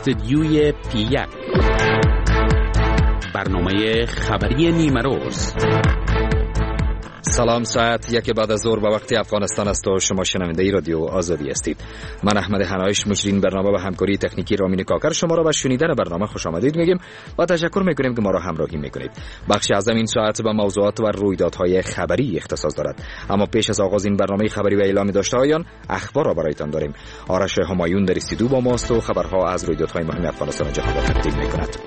استدیوی P1 برنامه خبری نیمه روز. سلام، ساعت 1 بعد از ظهر به وقت افغانستان است و شما شنونده رادیو آزادی هستید. من احمد حنایش، مجری برنامه و همکاری تکنیکی رامین کاکر شما را به شنیدن برنامه خوش آمدید میگیم و تشکر میکنیم که ما را همراهی میکنید. بخش اعظم این ساعت به موضوعات و رویدادهای خبری اختصاص دارد، اما پیش از آغاز این برنامه خبری و اعلام داشته‌هایان اخبار را برایتان داریم. آرش همایون در استودیو با ماست و خبرها از رویدادهای مهم افغانستان و جهان را تقدیم میکند.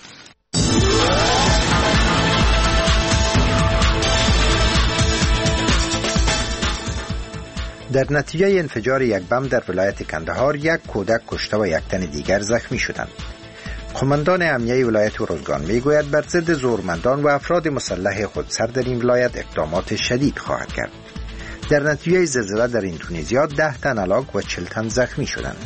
در نتیجه انفجار یک بم در ولایت کندهار یک کودک کشته و یک تن دیگر زخمی شدند. قماندان امنیه ولایت روزگان میگوید بر ضد زورمندان و افراد مسلح خودسر در این ولایت اقدامات شدید خواهد کرد. در نتیجه زلزله در اندونزیا 10 تن هلاک و 40 تن زخمی شدند.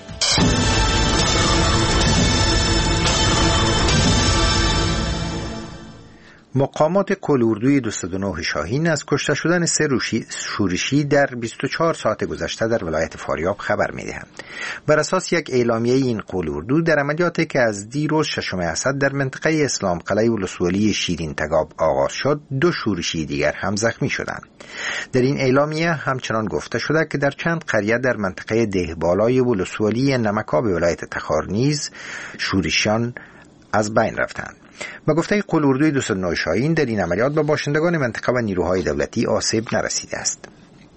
مقامات کلاردوی 209 شاهین از کشته شدن 3 شورشی در 24 ساعت گذشته در ولایت فاریاب خبر می‌دهند. بر اساس یک اعلامیه این کلاردو در عملیاتی که از دیروز 6 اسد در منطقه اسلام قلعه ولسوالی شیرین تگاب آغاز شد، 2 شورشی دیگر هم زخمی شدند. در این اعلامیه همچنان گفته شده که در چند قریه در منطقه دهبالای ولسوالی نمکاب ولایت تخار نیز شورشیان از بین رفتند. با گفته کلاردوی 209 شاهین در این عملیات به باشندگان منطقه و نیروهای دولتی آسیب نرسیده است.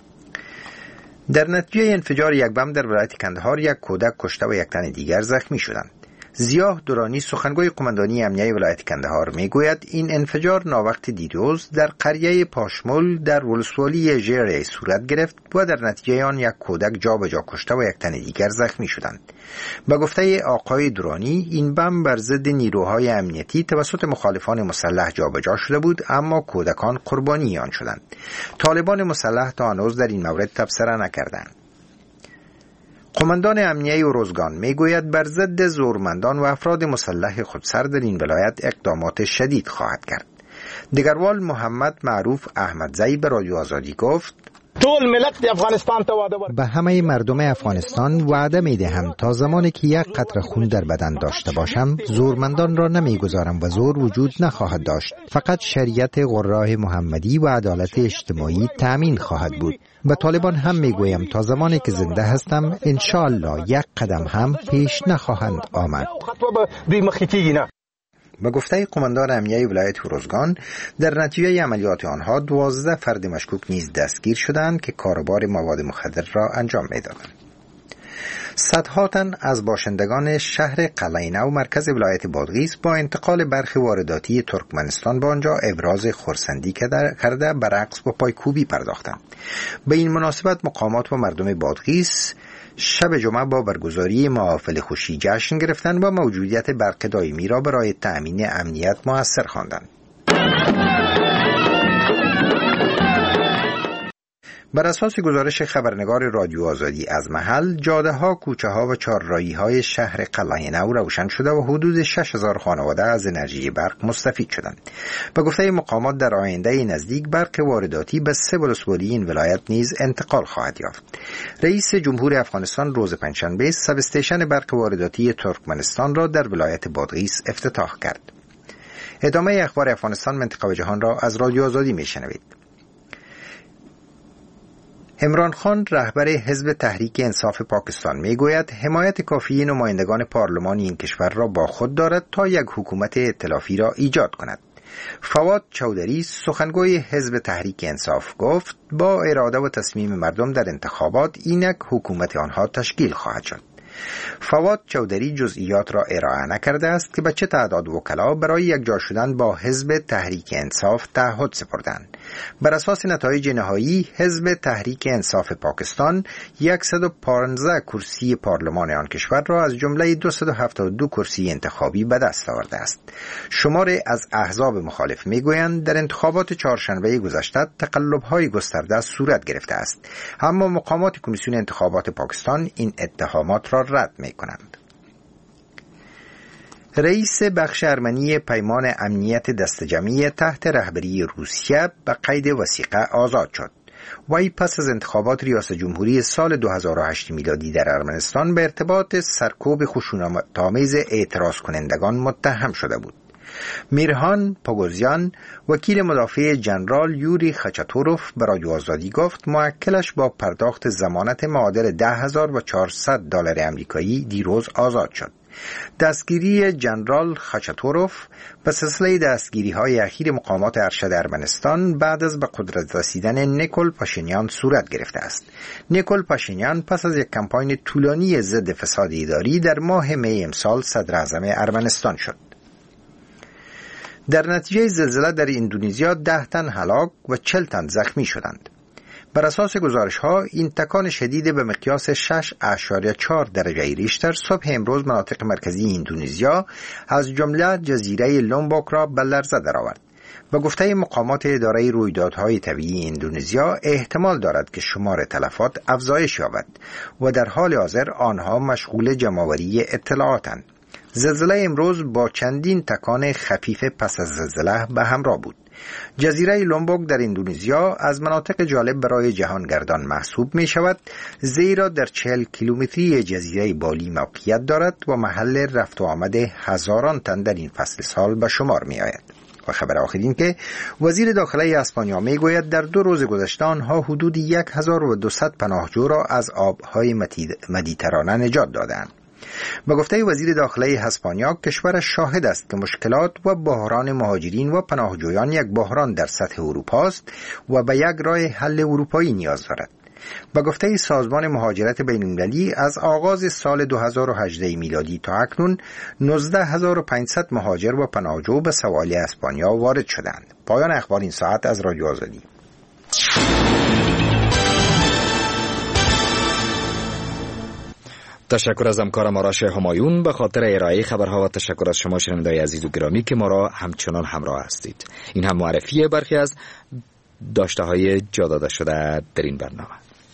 در نتیجه انفجار یک بم در ولایت کندهار یک کودک کشته و یک تن دیگر زخمی شدند. ضیاء درانی سخنگوی قماندانی امنیه ولایت کندهار میگوید این انفجار ناوقت دیروز در قریه پاشمول در ولسوالی ژره صورت گرفت و در نتیجه آن یک کودک جابجا کشته و یک تن دیگر زخمی شدند. با گفته آقای درانی این بم بر ضد نیروهای امنیتی توسط مخالفان مسلح جابجا شده بود، اما کودکان قربانی آن شدند. طالبان مسلح تا هنوز در این مورد تبصره نکردند. قماندان امنیه روزگان میگوید بر ضد زورمندان و افراد مسلح خودسر در این ولایت اقدامات شدید خواهد کرد. دگروال محمد معروف احمدزی به رادیو آزادی گفت: به همه مردم افغانستان وعده می دهم تا زمانی که یک قطره خون در بدن داشته باشم زورمندان را نمی گذارم و زور وجود نخواهد داشت. فقط شریعت قرآن محمدی و عدالت اجتماعی تأمین خواهد بود. به طالبان هم می گویم تا زمانی که زنده هستم انشاءالله یک قدم هم پیش نخواهند آمد. به گفته قماندان امنیه ولایت روزگان در نتیجه عملیات آنها 12 فرد مشکوک نیز دستگیر شدند که کاروبار مواد مخدر را انجام می‌دادند. صدها تن از باشندگان شهر قلعه نو مرکز ولایت بادغیس با انتقال برخی وارداتی ترکمنستان به آنجا ابراز خرسندی کرده به رقص و پایکوبی پرداختند. به این مناسبت مقامات و مردم بادغیس شب جمعه با برگزاری محافل خوشی جشن گرفتند و موجودیت برق دائمی را برای تأمین امنیت مؤثر خواندند. بر اساس گزارش خبرنگار رادیو آزادی از محل، جاده ها، کوچه ها و چهارراهی های شهر قلعه نو روشن شده و حدود 6000 خانواده از انرژی برق مستفید شدند. به گفته مقامات در آینده نزدیک برق وارداتی به 3 ولسوالی این ولایت نیز انتقال خواهد یافت. رئیس جمهور افغانستان روز پنجشنبه سب استیشن برق وارداتی ترکمنستان را در ولایت بادغیس افتتاح کرد. ادامه اخبار افغانستان، منطقه و جهان را از رادیو آزادی میشنوید. عمران خان رهبر حزب تحریک انصاف پاکستان میگوید حمایت کافی نمایندگان پارلمان این کشور را با خود دارد تا یک حکومت ائتلافی را ایجاد کند. فواد چودری سخنگوی حزب تحریک انصاف گفت با اراده و تصمیم مردم در انتخابات اینک حکومت آنها تشکیل خواهد شد. فواد چودری جزئیات را ارائه نکرده است که به چه تعداد وکلا برای یکجا شدن با حزب تحریک انصاف تعهد سپردند. بر اساس نتایج نهایی حزب تحریک انصاف پاکستان 115 کرسی پارلمان آن کشور را از جمله 272 کرسی انتخابی به دست آورده است. شماری از احزاب مخالف میگویند در انتخابات چهارشنبه گذشته تقلب‌های گسترده صورت گرفته است، اما مقامات کمیسیون انتخابات پاکستان این اتهامات را رد می‌کنند. رئیس بخش ارمنی پیمان امنیت دسته‌جمعی تحت رهبری روسیه به قید وثیقه آزاد شد. وی پس از انتخابات ریاست جمهوری سال 2008 میلادی در ارمنستان به ارتباط سرکوب خشونت‌آمیز اعتراض کنندگان متهم شده بود. میرهان پاگوزیان، وکیل مدافع جنرال یوری خچاتوروف، به رادیو آزادی گفت موکلش با پرداخت ضمانت معادل $10,400 آمریکایی دیروز آزاد شد. دستگیری جنرال خچاتوروف به سلسله دستگیری‌های اخیر مقامات ارشد ارمنستان بعد از به قدرت رسیدن نیکول پاشینیان صورت گرفته است. نیکول پاشینیان پس از یک کمپاین طولانی ضد فساد اداری در ماه می امسال صدر اعظم ارمنستان شد. در نتیجه زلزله در اندونزیا 10 تن هلاک و 40 تن زخمی شدند. بر اساس گزارش‌ها این تکان شدید به مقیاس 6.4 درجه ریشتر صبح امروز مناطق مرکزی اندونزیا از جمله جزیره لومبوک را به لرزه درآورد. به گفته مقامات اداره رویدادهای طبیعی اندونزیا احتمال دارد که شمار تلفات افزایش یابد و در حال حاضر آنها مشغول جمع‌آوری اطلاعاتند. زلزله امروز با چندین تکان خفیف پس از زلزله به همراه بود. جزیره لومبوک در اندونزیا از مناطق جالب برای جهانگردان محسوب می شود، زیرا در 40 کیلومتری جزیره بالی موقعیت دارد و محل رفت و آمد هزاران تن در این فصل سال به شمار می آید. و خبر آخر این که وزیر داخله اسپانیا می گوید در 2 روز گذشته آنها حدود 1200 پناهجو را از آبهای مدیترانه نجات دادند. به گفته وزیر داخله اسپانیا کشورش شاهد است که مشکلات و بحران مهاجرین و پناهجویان یک بحران در سطح اروپا است و به یک راه حل اروپایی نیاز دارد. به گفته سازمان مهاجرت بین‌المللی از آغاز سال 2018 میلادی تا اکنون 19500 مهاجر و پناهجو به سواحل اسپانیا وارد شدند. پایان اخبار این ساعت از رادیو آزادی. تشکر از همکارم آرش همایون به خاطر ارائه خبرها و تشکر از شما شنوندگان عزیز و گرامی که ما را همچنان همراه هستید. این هم معرفی برخی از داشته‌های جا داده شده در این برنامه.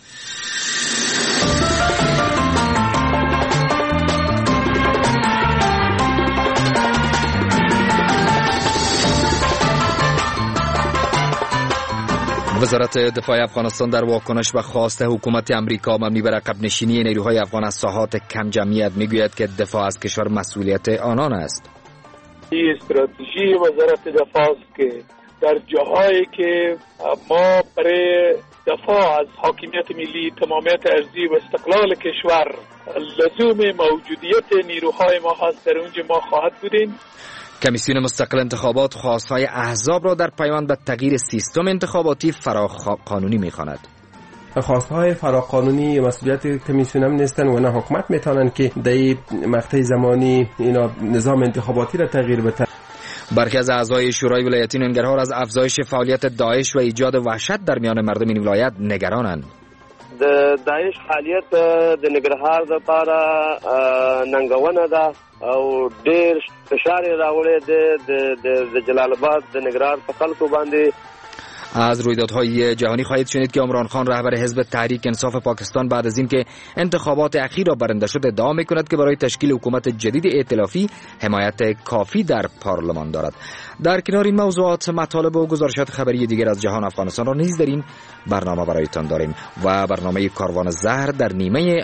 وزارت دفاع افغانستان در واکنش به خواست حکومت امریکا مبنی بر عقب نشینی نیروهای افغان از ساحات کم جمعیت میگوید که دفاع از کشور مسئولیت آنان است. این استراتژی وزارت دفاع است که در جاهایی که ما برای دفاع از حاکمیت ملی، تمامیت ارضی و استقلال کشور لزوم موجودیت نیروهای ما هست، در اونجا ما خواهد بودیم. کمیسیون مستقل انتخابات خواستهای احزاب را در پیوند به تغییر سیستم انتخاباتی فراقانونی می‌خواند. خواستهای فراقانونی مسئولیت کمیسیون هم نیستن و نه حکومت میتونن که در مقطع زمانی اینا نظام انتخاباتی را تغییر بدن. برخی از اعضای شورای ولایتی ننگرهار از افزایش فعالیت داعش و ایجاد وحشت در میان مردم این ولایت نگرانند. د داعش فعالیت د ننګرهار لپاره ننګونه ده او ډېر فشار راوړی د جلال آباد د ننګرهار په خلکو باندې. از رویدادهای جهانی خواهید شنید که عمران خان رهبر حزب تحریک انصاف پاکستان بعد از اینکه انتخابات اخیر را برنده شد ادعا می‌کند که برای تشکیل حکومت جدید ائتلافی حمایت کافی در پارلمان دارد. در کنار این موضوعات مطالب و گزارشات خبری دیگر از جهان افغانستان را نیز در این برنامه برایتان داریم و برنامه کاروان زهر در نیمه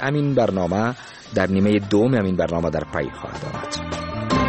دوم همین برنامه در پی خواهد آمد.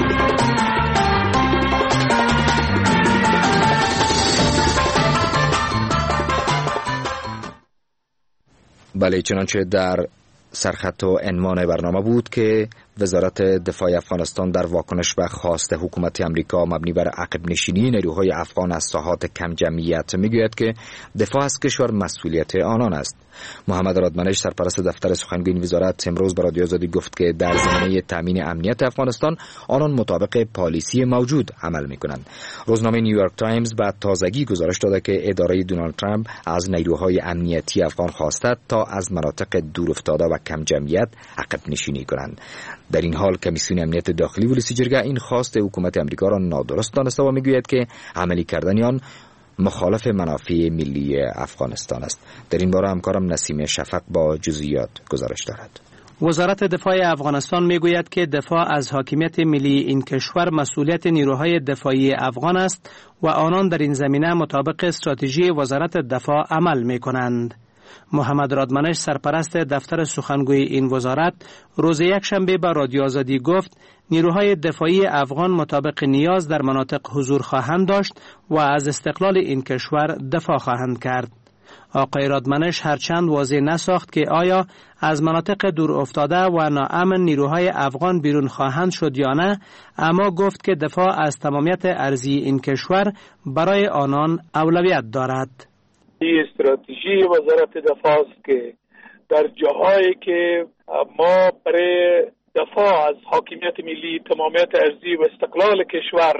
بله، چنانچه در سرخط و عنوان برنامه بود که وزارت دفاع افغانستان در واکنش به خواست حکومت امریکا مبنی بر عقب نشینی نیروهای افغان از ساحات کم جمعیت میگوید که دفاع از کشور مسئولیت آنان است. محمد رادمنش سرپرست دفتر سخنگوی وزارت امروز به رادیو آزادی گفت که در زمینه تامین امنیت افغانستان آنان مطابق پالیسی موجود عمل میکنند. روزنامه نیویورک تایمز بعد تازگی گزارش داده که اداره دونالد ترامپ از نیروهای امنیتی افغان خواسته تا از مناطق دورافتاده و کم جمعیت عقب نشینی کنند. در این حال کمیسیون امنیت داخلی ولسی جرگه این خواست حکومت امریکا را نادرست دانسته و میگوید که عملی کردن آن مخالف منافع ملی افغانستان است. در این باره همکارم نسیم شفق با جزئیات گزارش دارد. وزارت دفاع افغانستان میگوید که دفاع از حاکمیت ملی این کشور مسئولیت نیروهای دفاعی افغان است و آنان در این زمینه مطابق استراتژی وزارت دفاع عمل می کنند. محمد رادمنش سرپرست دفتر سخنگوی این وزارت روز یکشنبه به رادیو آزادی گفت نیروهای دفاعی افغان مطابق نیاز در مناطق حضور خواهند داشت و از استقلال این کشور دفاع خواهند کرد. آقای رادمنش هرچند واضح نساخت که آیا از مناطق دور افتاده و ناامن نیروهای افغان بیرون خواهند شد یا نه، اما گفت که دفاع از تمامیت ارضی این کشور برای آنان اولویت دارد. این استراتژی وزارت دفاع است که در جاهایی که ما برای دفاع از حاکمیت ملی، تمامیت ارضی و استقلال کشور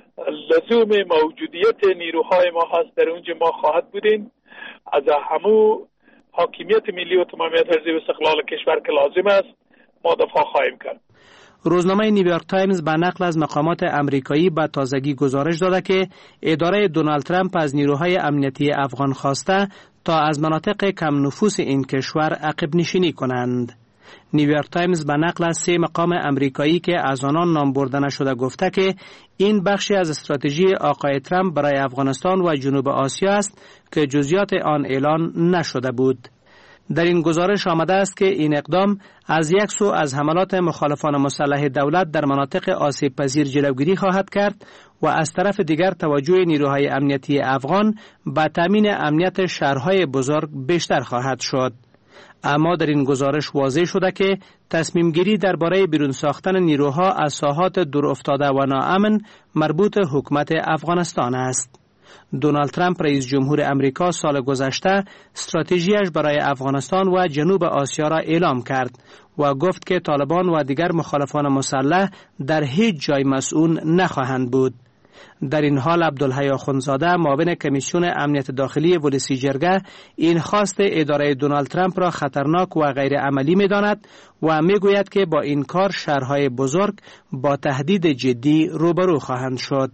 لزوم موجودیت نیروهای ما هست، در اونجا ما خواهد بودیم. از همو حاکمیت ملی و تمامیت ارضی و استقلال کشور که لازم است ما دفاع خواهیم کرد. روزنامه نیویورک تایمز به نقل از مقامات امریکایی به تازگی گزارش داده که اداره دونالد ترامپ از نیروهای امنیتی افغان خواسته تا از مناطق کم نفوس این کشور عقب نشینی کنند. نیویورک تایمز به نقل از 3 مقام امریکایی که از آنان نام برده نشده گفته که این بخشی از استراتژی آقای ترامپ برای افغانستان و جنوب آسیا است که جزئیات آن اعلان نشده بود. در این گزارش آمده است که این اقدام از یک سو از حملات مخالفان مسلح دولت در مناطق آسیب پذیر جلوگیری خواهد کرد و از طرف دیگر توجه نیروهای امنیتی افغان به تامین امنیت شهرهای بزرگ بیشتر خواهد شد. اما در این گزارش واضح شده که تصمیم گیری درباره بیرون ساختن نیروها از ساحات دور افتاده و ناامن مربوط حکومت افغانستان است. دونالد ترامپ رئیس جمهور امریکا سال گذشته استراتژیش برای افغانستان و جنوب آسیا را اعلام کرد و گفت که طالبان و دیگر مخالفان مسلح در هیچ جای مسئول نخواهند بود. در این حال عبدالحی آخوندزاده معاون کمیسیون امنیت داخلی ولسی جرگه این خواست اداره دونالد ترامپ را خطرناک و غیر عملی می‌داند و می‌گوید که با این کار شهرهای بزرگ با تهدید جدی روبرو خواهند شد.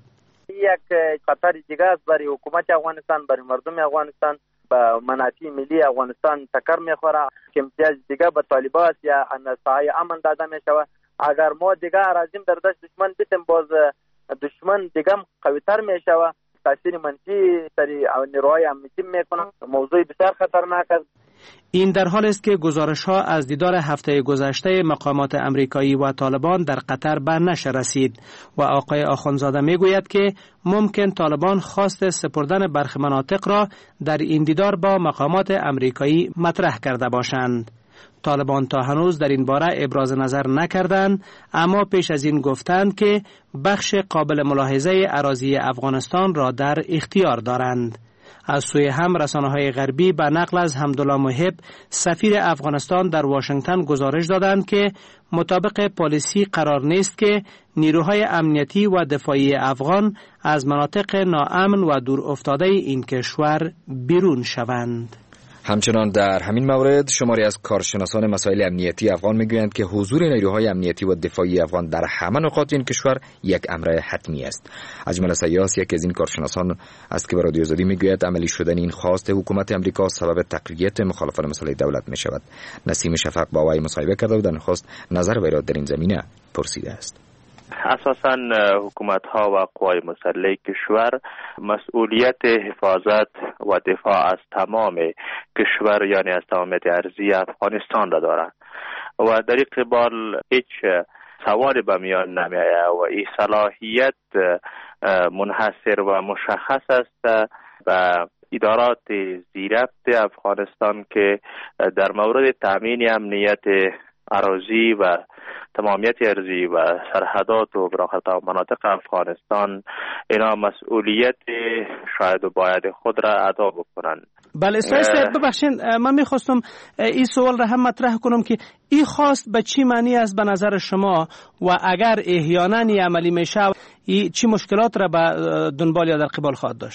یک خطر دیگه است برای حکومت افغانستان، برای مردم افغانستان، به منافع ملی افغانستان تکر می‌خوره که امتیاز دیگه به طالبان یا سایه امن داده می‌شود. اگر ما دیگه راځیم در دشت دشمن بیتیم، باز دشمن دیگه قوی‌تر می‌شود، تاثیر منفی سر نیروهای امنیتی می‌کنه. موضوع بسیار خطرناک است. این در حال است که گزارش‌ها از دیدار هفته گذشته مقامات امریکایی و طالبان در قطر به نشر رسید و آقای آخوندزاده میگوید که ممکن طالبان خواست سپردن برخی مناطق را در این دیدار با مقامات امریکایی مطرح کرده باشند. طالبان تا هنوز در این باره ابراز نظر نکردند، اما پیش از این گفتند که بخش قابل ملاحظه اراضی افغانستان را در اختیار دارند. از سوی هم رسانه‌های غربی به نقل از حمدالله محب سفیر افغانستان در واشنگتن گزارش دادند که مطابق پالیسی قرار نیست که نیروهای امنیتی و دفاعی افغان از مناطق ناامن و دور افتاده این کشور بیرون شوند. همچنان در همین مورد شماری از کارشناسان مسائل امنیتی افغان میگویند که حضور نیروهای امنیتی و دفاعی افغان در همه نقاط این کشور یک امر حتمی است. اجمل سیاس یک از این کارشناسان است که به رادیو آزادی میگوید عملی شدن این خواست حکومت امریکا سبب تقویت مخالفان مسلح دولت میشود. نسیم شفق با وی مصاحبه کرده و در نخست نظر وی را در این زمینه پرسیده است. اساساً حکومت‌ها و قوای مسلح کشور مسئولیت حفاظت و دفاع از تمام کشور، یعنی از تمامیت ارضی افغانستان را دارند و در این قبال هیچ سوالی به میان نمی‌آید و این صلاحیت منحصر و مشخص است و ادارات زیربط افغانستان که در مورد تامین امنیت اراضی و تمامیت ارضی و سرحدات و براخط مناطق افغانستان اینا مسئولیت شاید و باید خود را ادا بکنند. بله صاحب ببخشید، من میخواستم این سوال را هم مطرح کنم که این خواست به چی معنی است به نظر شما و اگر احیانا عملی میشه چی مشکلات را به دنبال یا در قبال خواهد داشت؟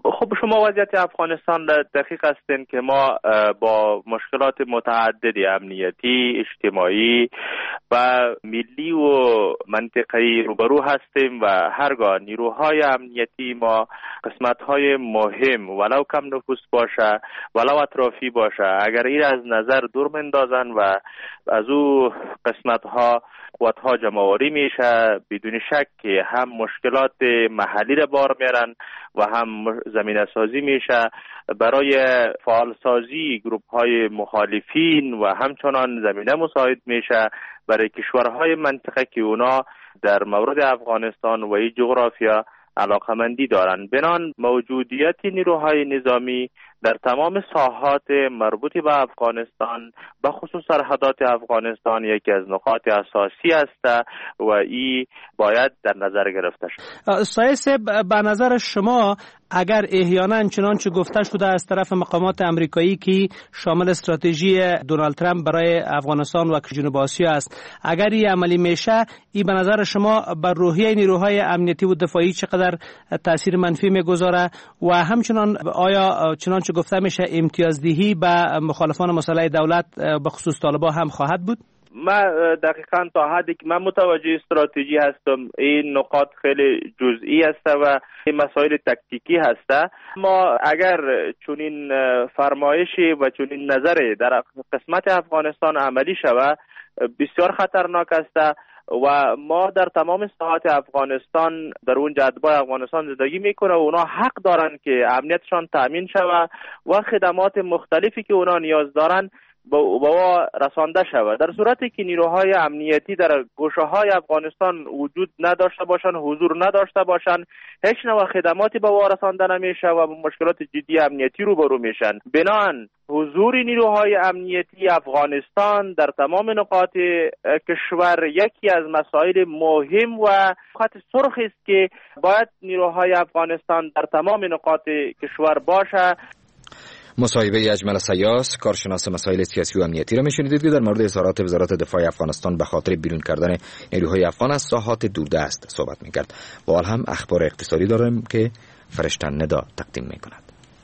خب شما وضعیت افغانستان دقیق هستین که ما با مشکلات متعددی امنیتی، اجتماعی و ملی و منطقه‌ای روبرو هستیم و هرگاه نیروهای امنیتی ما قسمت‌های مهم ولو کم نفوس باشه ولو اطرافی باشه اگر این از نظر دور مندازن و از او قسمت‌ها قوت‌ها جمع‌آوری میشه بدون شک که هم مشکلات محلی را بار میارن و هم زمینه سازی میشه برای فعال سازی گروه‌های مخالفین و همچنان زمینه مساعد میشه برای کشورهای منطقه که اونا در مورد افغانستان و این جغرافیا علاقمندی دارند. بنان موجودیت نیروهای نظامی در تمام ساحات مربوط به افغانستان به خصوص سرحدات افغانستان یکی از نقاط اساسی است و این باید در نظر گرفته شود. سایس به نظر شما اگر احیانا چنانچه گفته شده از طرف مقامات امریکایی که شامل استراتژی دونالد ترامپ برای افغانستان و جنوب آسیا است، اگر این عملی میشه این به نظر شما بر روحیه نیروهای امنیتی و دفاعی چقدر تاثیر منفی میگذاره و همچنان آیا چنانچه گفته میشه امتیازدهی به مخالفان مسلح دولت به خصوص طالبان هم خواهد بود؟ من دقیقاً تا حدی که من متوجه استراتژی هستم این نقاط خیلی جزئی است و این مسائل تکتیکی هست. ما اگر چنین فرمایشی و چنین نظری در قسمت افغانستان عملی شود بسیار خطرناک است و ما در تمام ساحات افغانستان در اون جدبای افغانستان زندگی میکنه و اونا حق دارن که امنیتشان تامین شود و خدمات مختلفی که اونا نیاز دارن با رسانده شود. در صورتی که نیروهای امنیتی در گوشه‌های افغانستان وجود نداشته باشند، حضور نداشته باشند، هیچ نوع خدماتی به وارا رسانده نمیشه و مشکلات جدی امنیتی روبرو میشن. بنان حضور نیروهای امنیتی افغانستان در تمام نقاط کشور یکی از مسائل مهم و خط سرخ است که باید نیروهای افغانستان در تمام نقاط کشور باشه. مصاحبه اجمل سیاس کارشناس مسائل سیاسی و امنیتی را میشنیدید که در مورد اظهارات وزارت دفاع افغانستان به خاطر بیرون کردن نیروهای افغان از ساحات دوردست صحبت میکرد. و حال هم اخبار اقتصادی داریم که فرشتن ندا تقدیم میکند.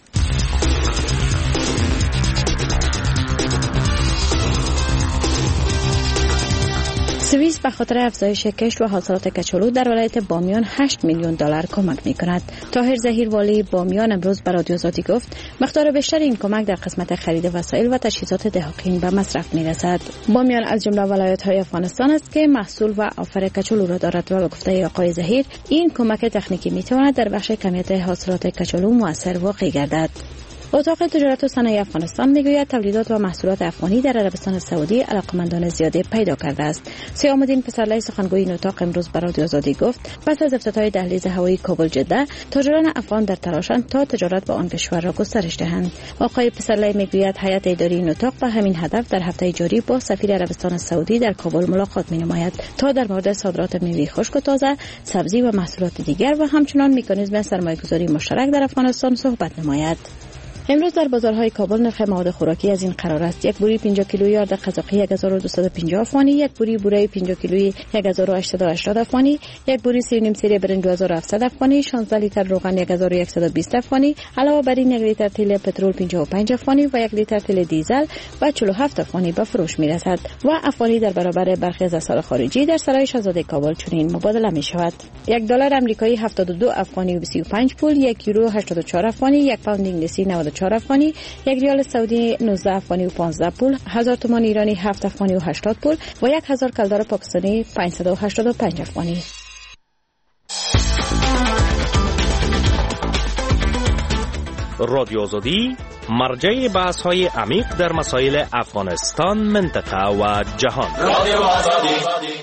سوئیس به خاطر افزایش کشت و حاصلات کچالو در ولایت بامیان 8 میلیون دلار کمک می‌کند. طاهر ظهیر والی بامیان امروز به رادیو آزادی گفت مقدار بیشتر این کمک در قسمت خرید وسایل و تجهیزات دهقین به مصرف می‌رسد. بامیان از جمله ولایت‌های افغانستان است که محصول و آفر کچالو را دارد و به گفته آقای ظهیر این کمک تکنیکی می‌تواند در بخش کمیت حاصلات کچالو مؤثر واقع گردد. اتاق تجارت و صنایع افغانستان میگوید تولیدات و محصولات افغانی در عربستان سعودی علاقمندان زیادی پیدا کرده است. سیام‌الدین پسرلی سخنگوی این اتاق امروز به رادیو آزادی گفت پس از افتتاح دهلیز هوایی کابل جده تاجران افغان در تلاشند تا تجارت با آن کشور را گسترش دهند. آقای پسرلی میگوید هیئت اداری این اتاق به همین هدف در هفته جاری با سفیر عربستان سعودی در کابل ملاقات می‌نماید تا در مورد صادرات میوه خشک و تازه، سبزی و محصولات دیگر و همچنین مکانیزم سرمایه‌گذاری مشترک در افغانستان صحبت نماید. امروز در بازارهای کابل نرخ مواد خوراکی از این قرار است: یک بوری 50 کیلویی آرد قزاقی 1250 افغانی، یک بوری بوره 50 کیلویی 1880 افغانی، یک بوری 3.5 سری برنج 2700 افغانی، 16 لیتر روغن 1120 افغانی، علاوه بر این 1 لیتر تیل پترول 55 افغانی و 1 لیتر تیل دیزل و 47 افغانی به فروش میرسد و افغانی در برابر برخی از اسعار خارجی در سرای شاهزاده کابل چنین مبادله می شود: یک دلار آمریکایی 72 افغانی و 35 پول، یک یورو 84 افغانی، یک پوند انگلیسی 94 افغانی، یک ریال سعودی 19 افغانی و 15 پول، 1000 تومان ایرانی 7 افغانی و 80 پول و 1000 کلدار پاکستانی 585 افغانی. رادیو آزادی مرجع بحث‌های عمیق در مسائل افغانستان، منطقه و جهان. رادیو آزادی.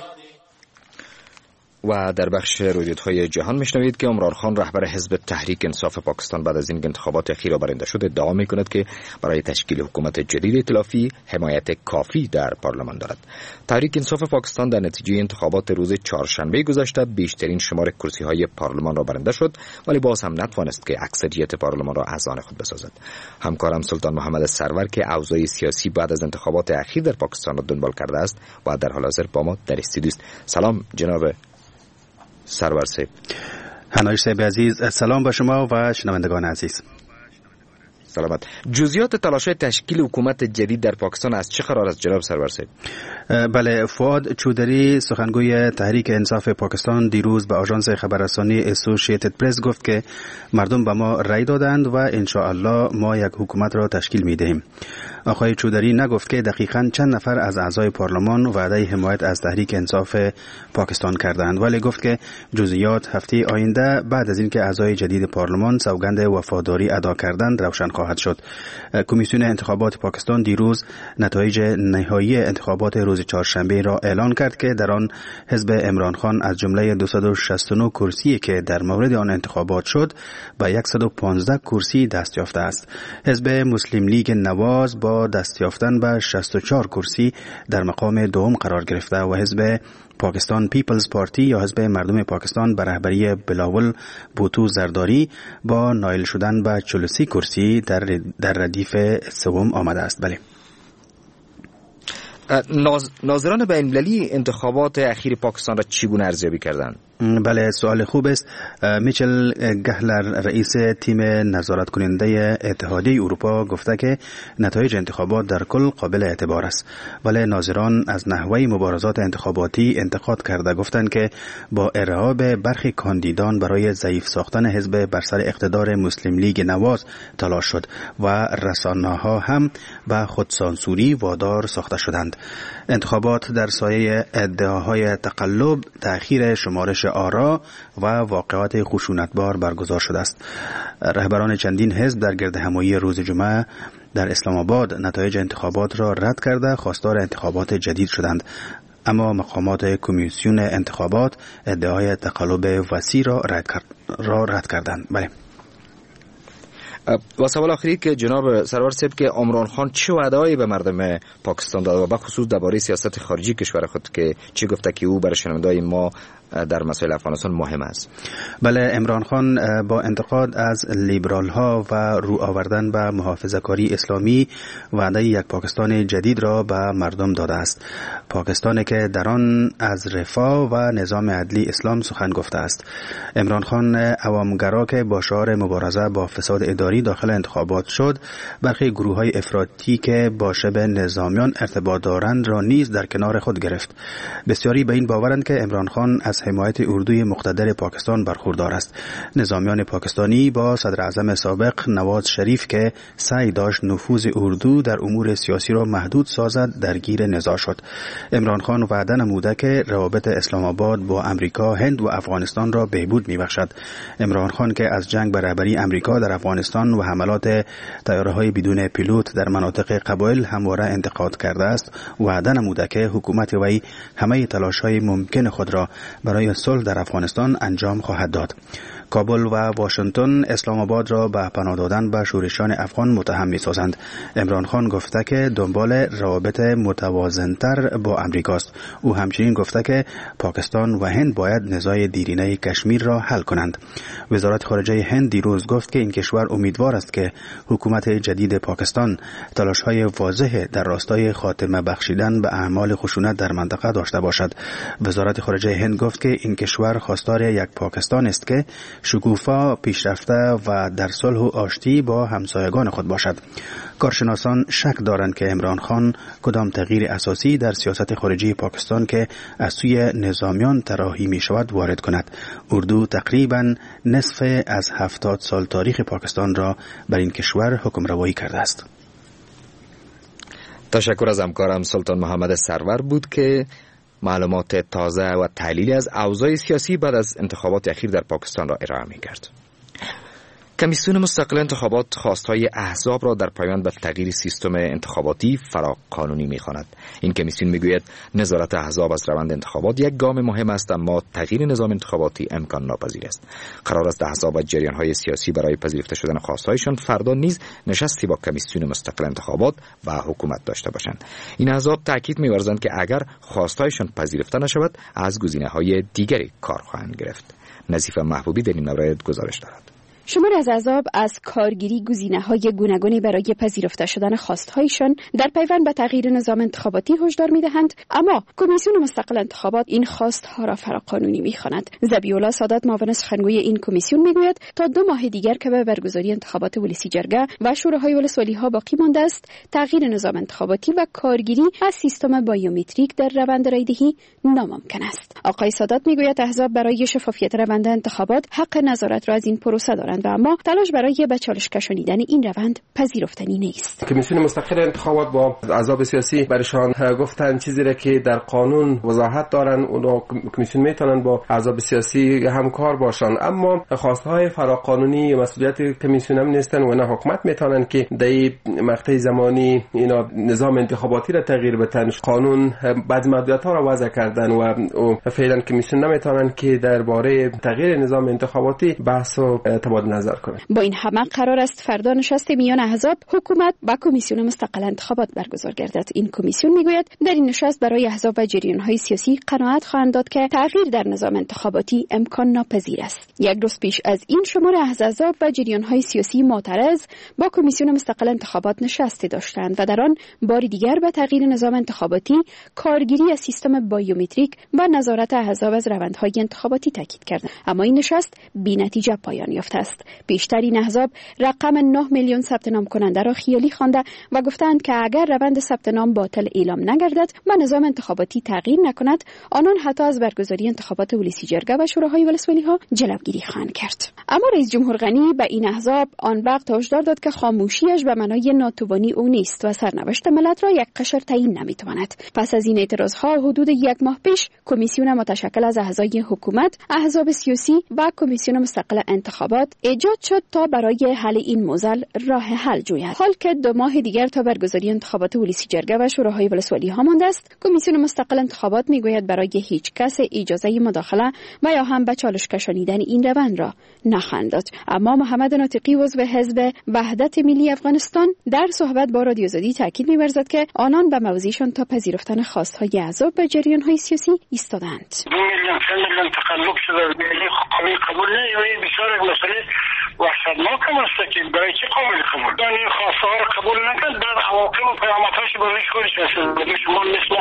و در بخش رویدادهای جهان میشنوید که عمران خان رهبر حزب تحریک انصاف پاکستان بعد از این انتخابات اخیر برنده شد ادعا میکند که برای تشکیل حکومت جدید ائتلافی حمایت کافی در پارلمان دارد. تحریک انصاف پاکستان در نتیجه انتخابات روز چهارشنبه گذشته بیشترین شمار کرسی‌های پارلمان را برنده شد، ولی باز هم نتوانست که اکثریت پارلمان را از آن خود بسازد. همکارم سلطان محمد سرور که اوضاع سیاسی بعد از انتخابات اخیر در پاکستان را دنبال کرده است و در حال حاضر با ما در استودیو است. سلام جناب سرور صاحب. هنایش صاحب عزیز، سلام به شما و شنوندگان عزیز. سلامت. جزئیات تلاش‌های تشکیل حکومت جدید در پاکستان از چه قرار است جناب سرور صاحب؟ بله، فؤاد چودری سخنگوی تحریک انصاف پاکستان دیروز به آژانس خبررسانی اسوسییتد پرس گفت که مردم به ما رأی دادند و ان شاء الله ما یک حکومت را تشکیل می‌دهیم. آقای چودری نگفت که دقیقاً چند نفر از اعضای پارلمان وعده حمایت از تحریک انصاف پاکستان کردند، ولی گفت که جزئیات هفته آینده بعد از اینکه اعضای جدید پارلمان سوگند وفاداری ادا کردند روشن خواهد شد. کمیسیون انتخابات پاکستان دیروز نتایج نهایی انتخابات روز چهارشنبه را اعلان کرد که در آن حزب عمران خان از جمله 269 کرسی که در مورد آن انتخابات شد به 115 کرسی دست یافته است. حزب مسلم لیگ نواز با دست یافتن به 64 کرسی در مقام دوم قرار گرفته و حزب پاکستان پیپلز پارتی یا حزب مردم پاکستان به رهبری بلاول بوتو زرداری با نائل شدن به 43 کرسی در ردیف سوم آمده است. بله. ناظران بین‌المللی انتخابات اخیر پاکستان را چگونه ارزیابی کردند؟ بله، سوال خوب است. میچل گهلر رئیس تیم نظارت کننده اتحادیه اروپا گفته که نتایج انتخابات در کل قابل اعتبار است، ولی ناظران از نحوه مبارزات انتخاباتی انتقاد کرده گفتند که با ارهاب برخی کاندیدان برای ضعیف ساختن حزب بر سر اقتدار مسلم لیگ نواز تلاش شد و رسانه‌ها هم به خودسانسوری وادار ساخته شدند. انتخابات در سایه ادعاهای تقلب، تأخیر شمارش آرا و واقعات خشونتبار برگزار شده است. رهبران چندین حزب در گردهمایی روز جمعه در اسلام آباد نتایج انتخابات را رد کرده خواستار انتخابات جدید شدند، اما مقامات کمیسیون انتخابات ادعای تقلب وسیع را رد کردند. بله. و سوال آخری که جناب سرور صاحب که عمران خان چه وعده‌ای به مردم پاکستان داد و به خصوص درباره سیاست خارجی کشور خود که چه گفته که او برای شنوندگان ما در مسائل افغانستان مهم است؟ بله، عمران خان با انتقاد از لیبرال ها و رو آوردن به محافظه‌کاری اسلامی وعده یک پاکستان جدید را به مردم داده است. پاکستانی که در آن از رفاه و نظام عدلی اسلام سخن گفته است. عمران خان عوامگرا که با شعار مبارزه با فساد اداری داخل انتخابات شد، برخی گروه‌های افراطی که با شبه نظامیان ارتباط دارند را نیز در کنار خود گرفت. بسیاری به این باورند که عمران خان از حمایت اردوی مقتدر پاکستان برخوردار است. نظامیان پاکستانی با صدر اعظم سابق نواز شریف که سعی داشت نفوذ اردو در امور سیاسی را محدود سازد درگیر نزاع شد. عمران خان وعده نموده که روابط اسلام آباد با امریکا، هند و افغانستان را بهبود می‌بخشد. عمران خان که از جنگ به رهبری امریکا در افغانستان و حملات طیاره‌های بدون پیلوت در مناطق قبایل همواره انتقاد کرده است، وعده نموده که حکومت وی همه تلاش‌های ممکن خود را برای صلح در افغانستان انجام خواهد داد. کابل و واشنگتن اسلام آباد را به پناه دادن به شورشیان افغان متهم می‌سازند. عمران خان گفته که دنبال روابط متوازن‌تر با امریکاست. او همچنین گفته که پاکستان و هند باید نزاع دیرینه کشمیر را حل کنند. وزارت خارجه هند دیروز گفت که این کشور امیدوار است که حکومت جدید پاکستان تلاش‌های واضح در راستای خاتمه بخشیدن به اعمال خشونت در منطقه داشته باشد. وزارت خارجه هند گفت که این کشور خواستار یک پاکستان است که شکوفا، پیشرفته و در صلح و آشتی با همسایگان خود باشد. کارشناسان شک دارند که عمران خان کدام تغییر اساسی در سیاست خارجی پاکستان که از سوی نظامیان طراحی می شود وارد کند. اردو تقریبا نصف از 70 سال تاریخ پاکستان را بر این کشور حکمروایی کرده است. تشکر از همکارم سلطان محمد سرور بود که معلومات تازه و تحلیلی از اوضاع سیاسی بعد از انتخابات اخیر در پاکستان را ارائه می‌کرد. کمیسیون مستقل انتخابات خواستهای احزاب را در پایان به تغییر سیستم انتخاباتی فراقانونی می‌خواند. این کمیسیون می‌گوید نظارت احزاب از روند انتخابات یک گام مهم است، اما تغییر نظام انتخاباتی امکان ناپذیر است. قرار است احزاب و جریان‌های سیاسی برای پذیرفته شدن خواستهایشان فردا نیز نشستی با کمیسیون مستقل انتخابات و حکومت داشته باشند. این احزاب تاکید می‌ورزند که اگر خواستهایشان پذیرفته نشود از گزینه‌های دیگری کار خواهند گرفت. نظیف محبوبی در این مورد گزارش دارد. شماری از احزاب از کارگیری گزینه‌های گوناگونی برای پذیرفته شدن خواست‌هایشان در پیوند به تغییر نظام انتخاباتی هشدار می‌دهند، اما کمیسیون مستقل انتخابات این خواست‌ها را فراقانونی می‌خواند. ذبیح‌الله سادات معاون سخنگوی این کمیسیون می‌گوید تا 2 ماه دیگر که به برگزاری انتخابات ولسی جرگه و شوراهای ولسوالی‌ها باقی مانده است، تغییر نظام انتخاباتی و کارگیری از سیستم بایومتریک در روند رایدهی ناممکن است. آقای سادات می‌گوید احزاب برای شفافیت روند انتخابات حق نظارت را از این پروسه دارند و اما تلاش برای به چالش کشانیدن این روند پذیرفتنی نیست. کمیسیون مستقل انتخابات با احزاب سیاسی برشان گفتن چیزی را که در قانون وضاحت دارن، اون کمیسیون میتونن با احزاب سیاسی همکار باشن، اما خواستهای فراقانونی مسئولیت کمیسیون هم نیستن و نه حکومت میتونن که در مقطع زمانی اینا نظام انتخاباتی را تغییر بدن. قانون بعض محدودیت‌ها را وضع کردن و فعلا کمیسیون نمیتونن که درباره تغییر نظام انتخاباتی بحث و تبادل نظر کنند. با این همه قرار است فردا نشست میان احزاب، حکومت و کمیسیون مستقل انتخابات برگزار گردد. این کمیسیون میگوید در این نشست برای احزاب و جریان‌های سیاسی قناعت خواهند داد که تغییر در نظام انتخاباتی امکان ناپذیر است. یک روز پیش از این شمار از احزاب و جریان‌های سیاسی معترض با کمیسیون مستقل انتخابات نشستی داشتند و در آن بار دیگر به تغییر نظام انتخاباتی، کارگیری از سیستم بایومتریک و نظارت احزاب از روندهای انتخاباتی تاکید کردند. اما این نشست بی‌نتیجه پایان یافته است. بیشتر این احزاب رقم 9 میلیون ثبت نام کننده را خیالی خوانده و گفتند که اگر روند ثبت نام باطل اعلام نگردد و نظام انتخاباتی تغییر نکند، آنان حتی از برگزاری انتخابات ولسی جرگه و شوراهای ولسوالی‌ها جلوگیری خواهند کرد. اما رئیس جمهور غنی به این احزاب آن وقت هشدار داد که خاموشیش به معنای ناتوانی او نیست و سرنوشت ملت را یک قشر تعیین نمی‌تواند. پس از این اعتراضها حدود 1 ماه پیش کمیسیون متشکل از اعضای حکومت، احزاب سیاسی و کمیسیون مستقل انتخابات ایجاد شد تا برای حل این معضل راه حل جوید. حال که 2 ماه دیگر تا برگزاری انتخابات ولسی جرگه و شوراهای ولسوالی‌ها مانده است، کمیسیون مستقل انتخابات میگوید برای هیچ کس اجازه مداخله و یا هم به چالش کشانیدن این روند را نخواهند داد. اما محمد ناطقی عضو حزب وحدت ملی افغانستان در صحبت با رادیو آزادی تاکید می‌ورزد که آنان به موضعشان تا پذیرفتن خواست‌های احزاب و جریان‌های سیاسی ایستادند. 2 میلیون 3 میلیون تقلب شده قبول نه، بسیار مسئله وحشتناک است که برای چه قابل قبول یعنی خواسته ها را قبول نکرد، در عواقب و پیامدهاش برای خودش رسید. شما مثل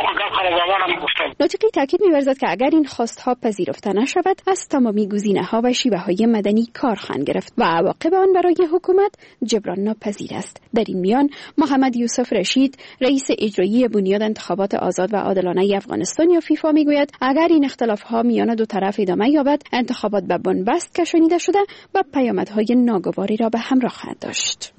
ما گفتم. ناطقی تاکید می‌ورزد که اگر این خواست‌ها پذیرفته نشود، از تمامی گزینه‌ها و شیوه‌های مدنی کار خواهند گرفت و عواقب آن برای حکومت جبران ناپذیر است. در این میان محمد یوسف رشید، رئیس اجرایی بنیاد انتخابات آزاد و عادلانه افغانستان یا فیفا میگوید اگر این اختلاف‌ها میان دو طرف ادامه یابد، انتخابات به بنبست کشانیده شده و پیامدهای ناگواری را به همراه خواهد داشت.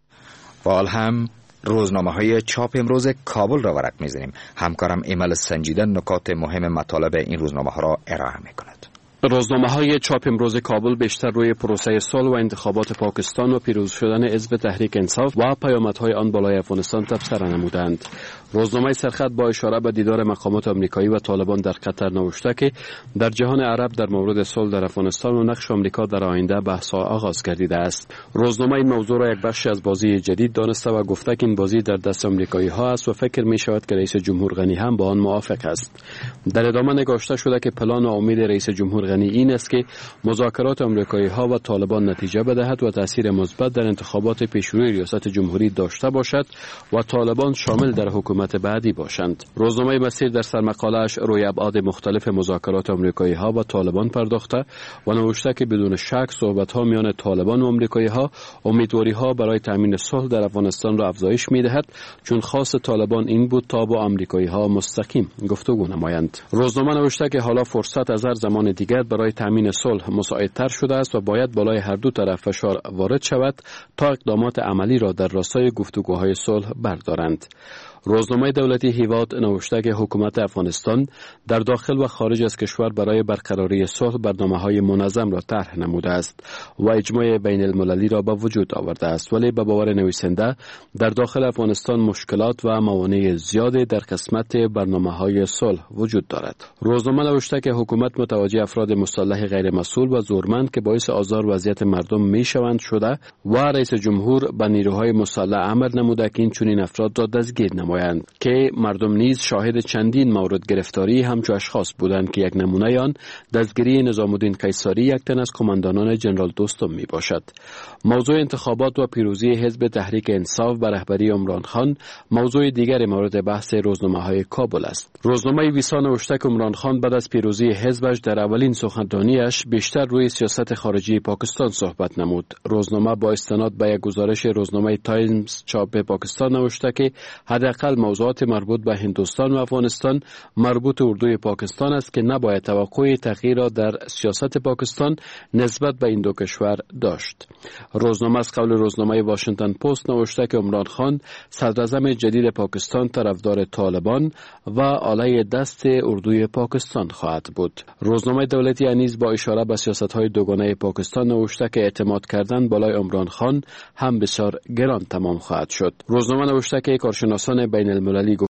فعال هم روزنامه‌های چاپ امروز کابل را ورق می‌زنیم. همکارم ایمل سنجیده نکات مهم مطالب این روزنامه‌ها را ارائه می‌کند. روزنامه‌های چاپ امروز کابل بیشتر روی پروسه صلح و انتخابات پاکستان و پیروز شدن حزب تحریک انصاف و پیامدهای آن بالای افغانستان تبصره نمودند. روزنامه سرخط با اشاره به دیدار مقامات آمریکایی و طالبان در قطر نوشته که در جهان عرب در مورد صلح در افغانستان و نقش آمریکا در آینده بحث آغاز گردیده است. روزنامه این موضوع را یک بخش از بازی جدید دانسته و گفته که این بازی در دست آمریکایی‌ها است و فکر می‌شود که رئیس جمهور غنی هم با آن موافق است. در ادامه نگاشته شده که پلان و امید رئیس جمهور غنی این است که مذاکرات آمریکایی‌ها و طالبان نتیجه بدهد و تاثیر مثبت در انتخابات پیشروی ریاست جمهوری داشته باشد و طالبان شامل در حکومت بعدی باشند. روزنامه مسیر در سرمقاله‌اش روی ابعاد مختلف مذاکرات آمریکایی‌ها و طالبان پرداخته و نوشته که بدون شک صحبت‌ها میان طالبان و آمریکایی‌ها امیدواری‌ها برای تامین صلح در افغانستان را افزایش می‌دهد، چون خاص طالبان این بود تا با آمریکایی‌ها مستقیم گفتگو نمایند. روزنامه نوشته که حالا فرصت از هر زمان دیگر برای تامین صلح مساعدتر شده است و باید بالای هر دو طرف فشار وارد شود تا اقدامات عملی را در راستای گفتگوهای صلح بردارند. روزنامه دولتی هیواد نوشته که حکومت افغانستان در داخل و خارج از کشور برای برقراری صلح برنامه‌های منظم را طرح نموده است و اجماع بین المللی را به وجود آورده است، ولی به باور نویسنده در داخل افغانستان مشکلات و موانع زیادی در قسمت برنامه‌های صلح وجود دارد. روزنامه نوشته که حکومت متوجه افراد مسلح غیر مسئول و زورمند که باعث آزار وضعیت مردم میشوند شده و رئیس جمهور به نیروهای مسلح امر نموده که این چنین افراد را دستگیر نمایند نمایند که مردم نیز شاهد چندین مورد گرفتاری همچو اشخاص بودند که یک نمونه آن دستگیری نظام الدین قیصری، یک تن از کماندانان جنرال دوستم می باشد. موضوع انتخابات و پیروزی حزب تحریک انصاف به رهبری عمران خان موضوع دیگر مورد بحث روزنامه‌های کابل است. روزنامه ویسا نوشته که عمران خان بعد از پیروزی حزبش در اولین سخنرانیش بیشتر روی سیاست خارجی پاکستان صحبت نمود. روزنامه با استناد به یک گزارش روزنامه تایمز چاپ پاکستان نوشته که حداقل موضوعات مربوط به هندوستان و افغانستان مربوط اردوی پاکستان است که نباید توقع تغییر را در سیاست پاکستان نسبت به این دو کشور داشت. روزنامه از قول روزنامه واشنگتن پست نوشته که عمران خان صدراعظم جدید پاکستان طرفدار طالبان و آله دست اردوی پاکستان خواهد بود. روزنامه دولتی نیز با اشاره به سیاست‌های دوگانه پاکستان نوشته که اعتماد کردن بالای عمران خان هم بسیار گران تمام خواهد شد. روزنامه نوشته که کارشناسان بین المللی